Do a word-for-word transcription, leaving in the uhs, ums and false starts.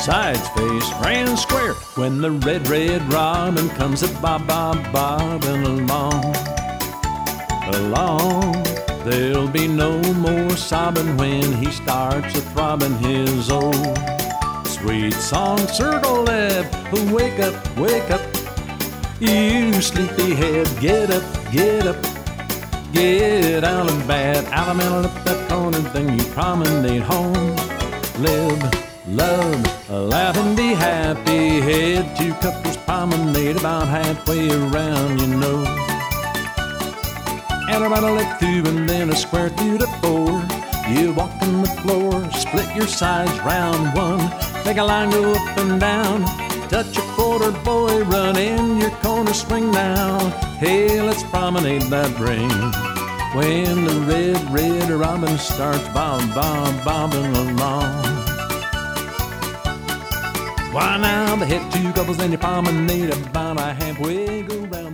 sides face grand square when the red, red robin comes a bob, bob, bobbing along, along. There'll be no more sobbing when he starts a throbbing his old sweet song. Circle left, wake up, wake up, you sleepyhead, get up, get up, get out of bed, out of man, up that corner, then you promenade home. Live, love, laugh and be happy. Head two couples promenade about halfway around, you know. And about a leg through and then a square through to four. You walk on the floor, split your sides round one. Make a line go up and down. Touch a quarter, boy, run in your corner, swing now. Hey, let's promenade that ring. When the red, red robin starts bob, bob, bobbing along. Why now, the head two couples, then you promenade about a halfway go round.